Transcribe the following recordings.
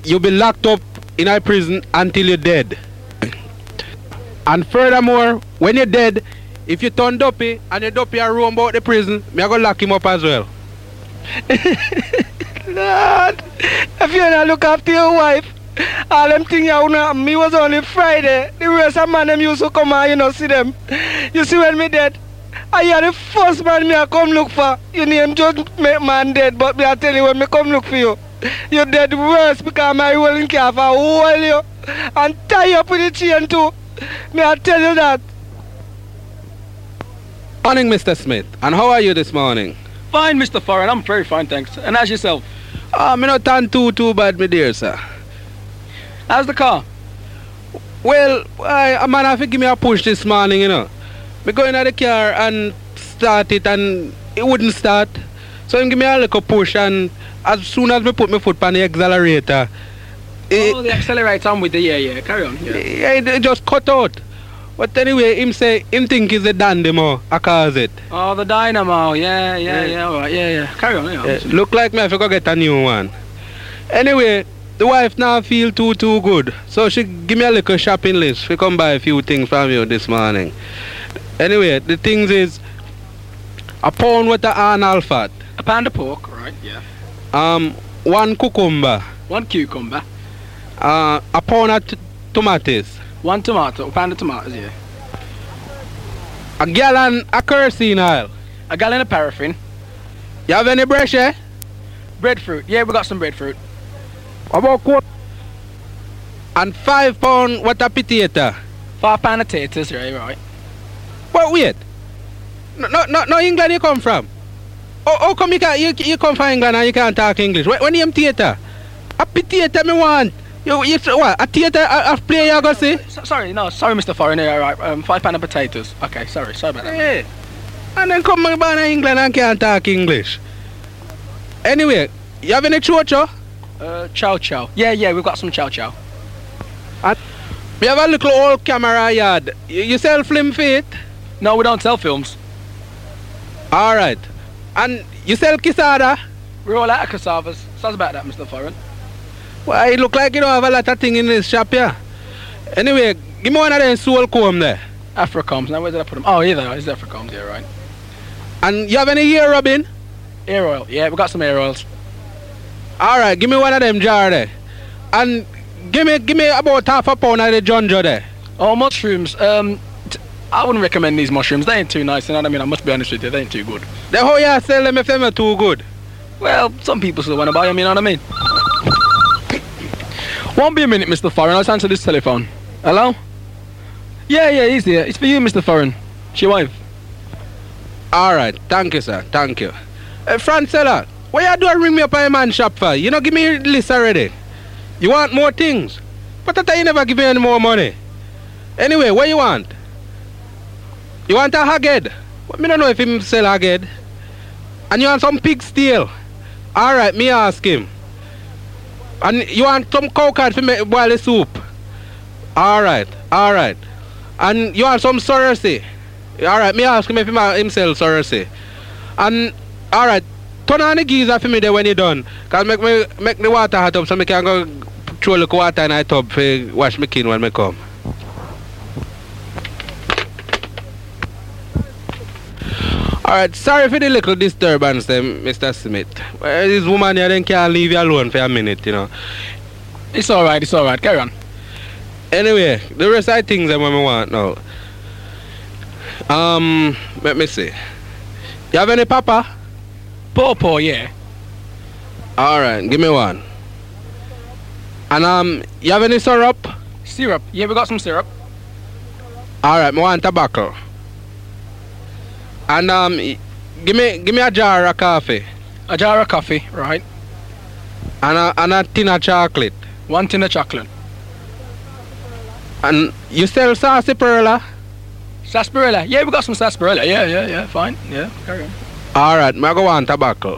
you'll be locked up in a prison until you're dead. And furthermore, when you're dead, if you turn dopey and you dopey a room about the prison, me I go lock him up as well. Lord, if you not look after your wife, all them things you know, me was only Friday. The rest of man them used to come and see them. You see when me dead, I are the first man me I come look for. You name just make man dead, but me I tell you when me come look for you, you dead worse because my rolling car for hold you and tie you up with the chain too. Me I tell you that. Morning, Mr. Smith. And how are you this morning? Fine, Mr. Foreign. I'm very fine, thanks. And how's yourself? Me not done too bad, my dear sir. How's the car? Well, a man have to give me a push this morning, you know. Me go in the car and start it and it wouldn't start. So he give me a little push and as soon as me put my foot on the accelerator... the accelerator I'm with the yeah, carry on. Yeah, it just cut out. But anyway, him say, him think it's the dynamo, I cause it. Oh, the dynamo, yeah, alright, yeah. Carry on, yeah. Look like me if I go get a new one. Anyway, the wife now feel too good. So she give me a little shopping list. She come buy a few things from you this morning. Anyway, the things is, a pound with the Arnold fat. A pound of pork, right, yeah. 1 cucumber. 1 cucumber. A pound of tomatoes. 1 tomato, a pound of tomatoes, yeah. A gallon of kerosene oil. A gallon of paraffin. You have any bread, eh? Breadfruit, yeah, we got some breadfruit. About what? And 5 pound what a potato. 5 pound of taters, right. But wait. No England you come from? How come you come from England and you can't talk English? When you theater? A potato me want. You what? A theater a play you go see? Sorry, Mr. Foreigner, alright. 5 pound of potatoes. Okay, sorry about that. Hey. And then come back to England and can't talk English. Anyway, you have any chow? Chow. Yeah, we've got some chow. And we have a little old camera yard. You sell film feet? No, we don't sell films. Alright. And you sell cassava? We're all out of cassavas. Sounds about that, Mr. Foreign. Well, it look like you don't have a lot of things in this shop, yeah. Anyway, give me one of them soul comb there. Afrocombs. Now, where did I put them? Oh, here they are. It's Afrocombs, yeah, right. And you have any hair rubbing? Hair oil. Yeah, we got some hair oils. Alright, give me one of them jar there. And give me about half a pound of the ginger there. Oh, mushrooms. I wouldn't recommend these mushrooms. They ain't too nice, you know what I mean? I must be honest with you, they ain't too good. Then how you sell them if they're not too good? Well, some people still want to buy them, you know what I mean? Won't be a minute, Mr. Foreign. Let's answer this telephone. Hello? Yeah, he's here. It's for you, Mr. Foreign. It's your wife. Alright, thank you, sir. Thank you. Francella, what you doing ring me up at a man shop for? You know, give me a list already. You want more things? But I thought you never give me any more money. Anyway, what you want? You want a haggard? Well, me don't know if him sell haggard. And you want some pig steel? Alright, me ask him. And you want some cow cod for me boil the soup? Alright. And you want some sorority? Alright, me ask him if him sell sorority. And alright, turn on the geyser for me there when you done. Cause make the water hot up so I can go throw a little water in the tub for wash my kin when I come. Alright, sorry for the little disturbance there, Mr. Smith. This woman here then can't leave you alone for a minute, you know. It's alright, carry on. Anyway, the rest of the things that I want now. Let me see. You have any papa? Paw, yeah. Alright, give me one. And you have any syrup? Syrup? Yeah, we got some syrup. Alright, I want tobacco. And give me a jar of coffee. A jar of coffee, right. And a tin of chocolate. 1 tin of chocolate. And you sell sarsaparilla? Sarsaparilla? Yeah, we got some sarsaparilla. Yeah, fine. Yeah, carry on. Alright, I go want tobacco.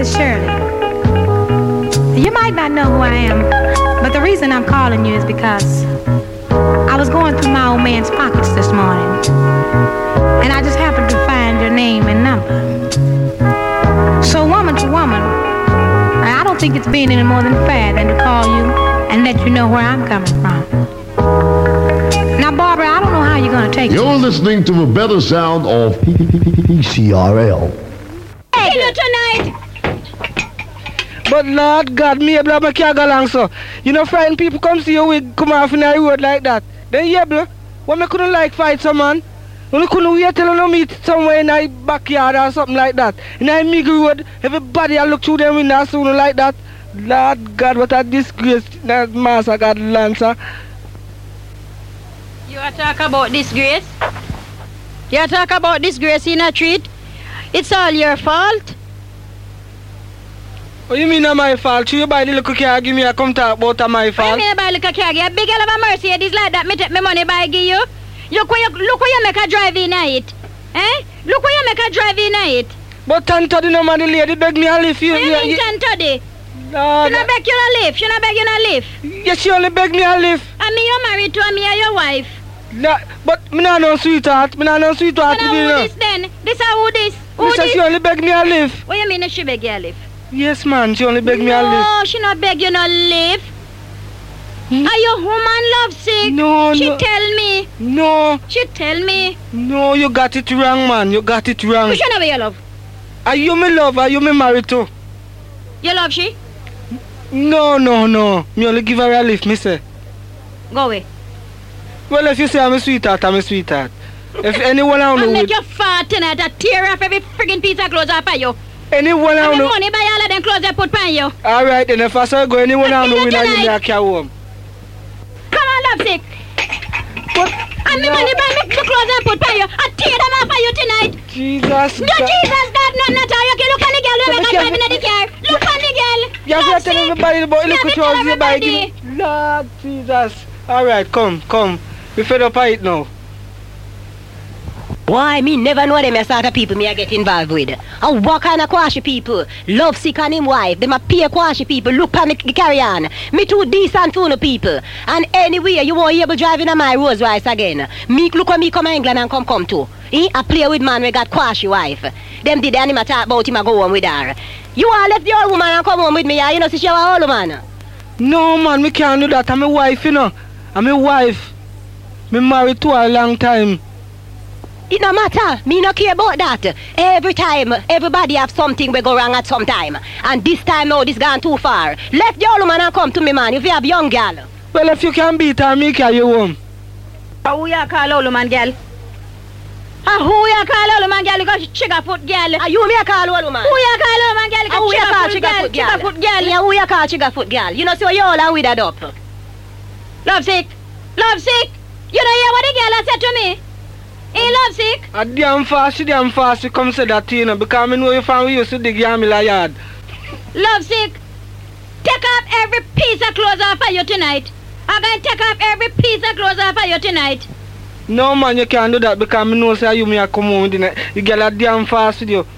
is Shirley. You might not know who I am, but the reason I'm calling you is because I was going through my old man's pockets this morning, and I just happened to find your name and number. So woman to woman, I don't think it's being any more than fair than to call you and let you know where I'm coming from. Now, Barbara, I don't know how you're going to take it. You're listening to the better sound of PCRL. Hello tonight. But Lord God, me able to can't go along so. You know, frightened people come see you with come off in the road like that. Then you able, what me couldn't like fight someone? You couldn't wait till you meet somewhere in the backyard or something like that. In the Middle Road, everybody I look through them windows soon like that. Lord God, what a disgrace that Master God Lancer. You are talking about disgrace? You are talking about disgrace in a treat? It's all your fault. What you mean not my fault? You buy the little car, give me a come talk about my fault. I mean buy little car, you a big hell of a Mercedes like that, me take my money by give you. Look where you make a drive in it. Eh? Look where you make a drive in it. But Tantody no man, the lady beg me a lift. What do you mean Tantody? No, she not beg you a lift. She not beg you a lift. Yes, she only beg me a lift. And me you married to and me are your wife. No, but me not no sweetheart. Me not no sweetheart. So now who this then? This is who this? Who Mister, this? she only beg me a lift. What you mean she beg you a lift? Yes, man, she only beg me a lift. No, she not beg you no lift. Are you woman lovesick? No, She no. tell me. No. She tell me. No, you got it wrong, man. You got it wrong. Which one of you love? Are you me love? Are you me married to? You love she? No. Me only give her a lift, me say. Go away. Well, if you say I'm a sweetheart, I'm a sweetheart. If anyone I I'll know make with... you fart tonight. I tear off every friggin' piece of clothes off of you. Anyone I And the know... money buy all of them clothes I put on you. Alright, then if I say go, anyone I know with, I give me a car home. Come on, lovesick. But... And the money buy me the clothes I put on you. I tear them off of you tonight. Jesus. No, Jesus, God, nothing at all. Okay, look on the girl who make a drive in the car. Look on the girl. You have to tell everybody about the little tell clothes you buy. everybody. Lord Jesus. Alright, come. We fed up on it now. Why, me never know them sort of people me I get involved with. And what kind of quashy people? Love sick and him wife. Them a pay quashy people. Look on the carry on. Me too decent for no people. And anyway, you won't able driving on my Rolls Royce again. Me look when me come to England and come too. I play with man we got quashy wife. Them did and him a talk about him a go home with her. You all left the old woman and come home with me, you know, see she a old woman. No, man, me can't do that. I'm a wife, you know. I'm a wife. Me married to her a long time. It no matter. Me no care about that. Every time, everybody have something we go wrong at some time. And this time now, this gone too far. Left the old woman and come to me, man, if you have young girl. Well, if you can beat her, me carry you home. Who you call old man girl? Who you call old man girl because she got foot girl? You me a call old woman? Who you call old man girl Who you call because she got foot girl? Yeah, who you call she got foot girl? You know, so you all are with that up. Lovesick. You don't hear what the girl has said to me? He lovesick. A damn fast, you come say that, you know, because I know you found we used to dig Yamila yard. Lovesick. Take off every piece of clothes off of you tonight. I'm going to take off every piece of clothes off of you tonight. No, man, you can't do that because I know say you may have come home with the you get a damn fast with you.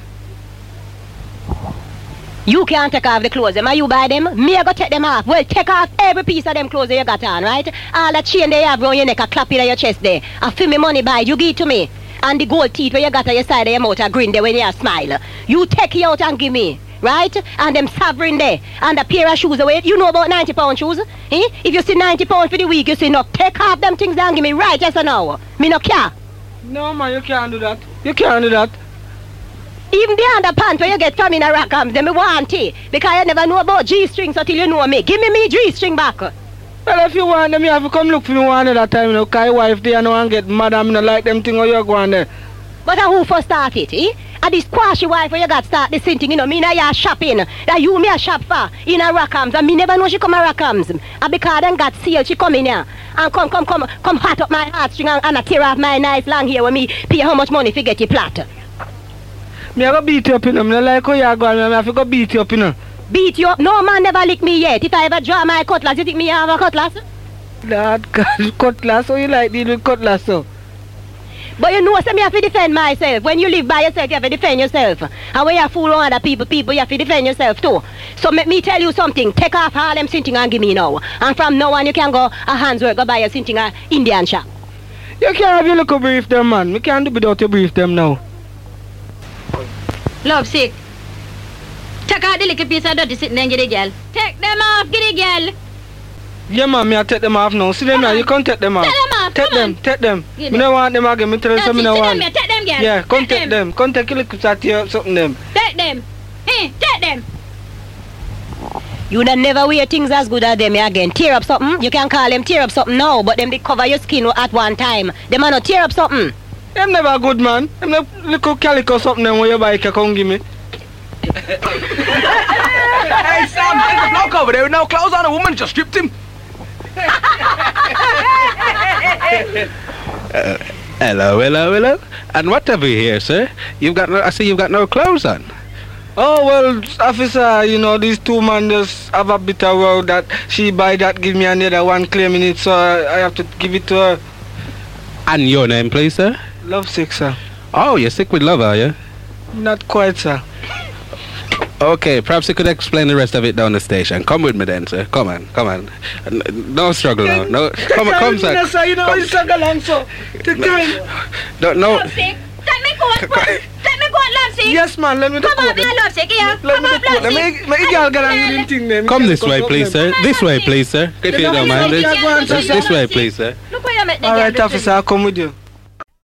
You can't take off the clothes, them. Are you buy them? Me I go take them off. Well, take off every piece of them clothes that you got on, right? All that chain they have around your neck, a clap it on your chest there. I feel me money buy, you give it to me. And the gold teeth where you got on your side of your mouth, a grin there when you smile. You take it out and give me, right? And them sovereign there. And a pair of shoes away. You know about 90 pound shoes? Eh? If you see 90 pound for the week, you say no. Take off them things and give me right, yes or no? Me no care. No, man, you can't do that. You can't do that. Even the underpants where you get from in a Rackhams, them me want it. Because I never know about G-strings until you know me. Give me G-string back. Well, if you want them, you have to come look for me one other time, you know, because your wife there, know, and get mad and me not like them thing or you go on there. But who first start it, eh? And this squashy wife where you got start this thing, you know, me na ya shopping. That you me a shop for in a Rackhams. And me never know she come a Rackhams. And because them got sale, she come in here. And come hot up my heartstring and tear off my nice long hair when me pay how much money to get you flat. Me I go beat you up, you know. Me not like how you go on, me have to go beat you up, you know. Beat you up? No man never lick me yet. If I ever draw my cutlass, you think me have a cutlass? Lord God, cutlass, how you like deal with cutlass, so? But you know, me have to defend myself. When you live by yourself, you have to defend yourself. And when you fool on other people, you have to defend yourself too. So let me tell you something. Take off all them sinting and give me now. And from now on, you can go a hands work, go buy your sinting a Indian shop. You can't have your little brief them, man. We can't do without you brief them now. Love sick. Take out the little piece of dirty sitting there and get the girl. Take them off, get the girl. Yeah, man, me I take them off now. See them now, you can't take them off. Take them off, Take them. Give Me them. don't want them again. Me tell you something, me don't want. Take them, girl. Yeah, come take them. Come take your little sat here, something them. Take them. Take them. You done never wear things as good as them again. Tear up something, you can call them tear up something now, but them they cover your skin at one time. Them are not tear up something. Them never good, man. Them no little calico something them when you buy can come give me. Hey, Sam, there's a bloke over there with no clothes on. A woman just stripped him. Hello. And what have we here, sir? I see you've got no clothes on. Oh, well, officer, you know, these two men just have a bit of row that she buy that, give me another one claiming it, so I have to give it to her. And your name, please, sir? Love sick, sir. Oh, you're sick with love, are you? Not quite, sir. Okay, perhaps you could explain the rest of it down the station. Come with me then, sir. Come on. No struggle now. No, come, sir. Sir, you know, it's struggle along, so. Take time. No. Love sick. Take me go on, love sick. Yes, man, let me Come on, love sick, yeah. Come on, love sick. Let me girl get on with thing then. Come this way, please, sir. This way, please, sir. If you don't mind. This way, please, sir. Look where you met the All right, girl. officer, I'll come with you.